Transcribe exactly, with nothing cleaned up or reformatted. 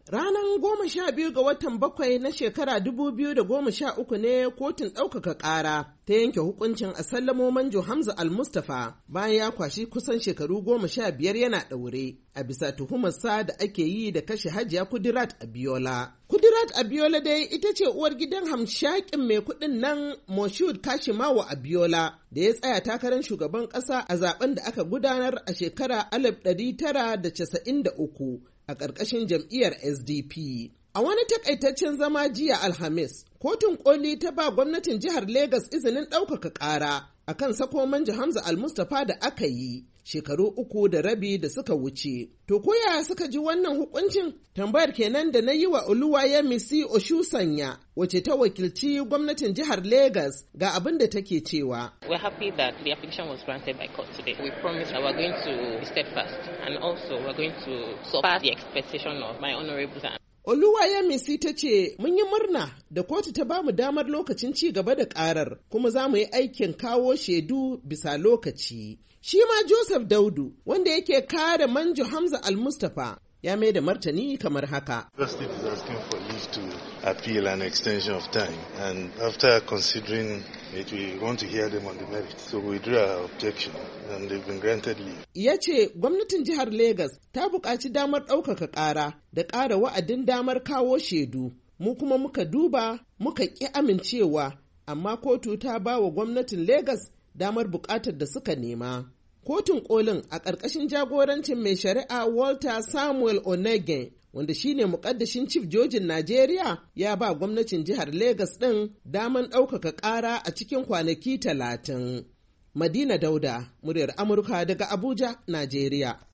Ranar goma sha biyu ga watan bakwai na shekara dubu biyu da goma sha uku ne kotun ɗaukaka ƙara ta yanke hukuncin a sallamo Manjo Hamza Al-Mustapha bayan ya kwashi kusan shekaru goma sha biyar yana ɗaure a bisa tuhumarsa da ake yi da kashe Hajiya Kudirat Abiola. Kudirat Abiola dai ita ce uwar gidan hamshakin mai kuɗin nan Moshood Kashimawo Abiola da ya tsaya takarar shugaban ƙasa a zaben da aka gudanar a shekara alif ɗari tara da casa'in da uku a ƙarƙashin jam'iyyar S D P. A wani takaitaccen zama jiya Alhamis, kotun koli ta ba gwamnatin jihar Legas izinin ɗaukaka ƙara a kan sako Manjo Hamza Al-Mustapha da aka yi shekaru uku da rabi da suka wuce. To ko yaya suka ji wannan hukuncin? Tambayar kenan da na yi wa Oluwayemisi Oshusanya, wace ta wakilci gwamnatin jihar Legas, ga abin da take cewa. We're happy that the application was granted by court today. We promise that we're going to be steadfast and also we're going to surpass the expectation of my honorables. Oluwayemisi ta ce mun yi murna da kotu ta bamu damar lokacin ci gaba da karar kuma za mu yi aikin kawo shaidu bisa lokaci. Shi ma Joseph Daudu wanda yake kare Manjo Hamza Al-Mustapha ya mai da martani kamar haka. Justice is asking for leave to appeal an extension of time, and after considering it, we want to hear them on the merits. So we drew our objection and they've been granted leave. Ya ce gwamnatin jihar Legas ta buƙaci damar ɗaukaka ƙara da ƙara wa'adin damar kawo shaidu. Mu kuma muka duba muka ƙi amincewa, amma kotu ta ba wa gwamnatin Legas damar buƙatar da suka nema. Kotun kolin a ƙarƙashin jagorancin mai shari'a Walter Samuel Onege, wanda shine muƙaddashin Chief Jojin Najeriya, ya ba gwamnatin jihar Legas ɗin daman ɗaukaka ƙara a cikin kwanaki talatin. Madina Dauda, muryar Amurka daga Abuja, Najeriya.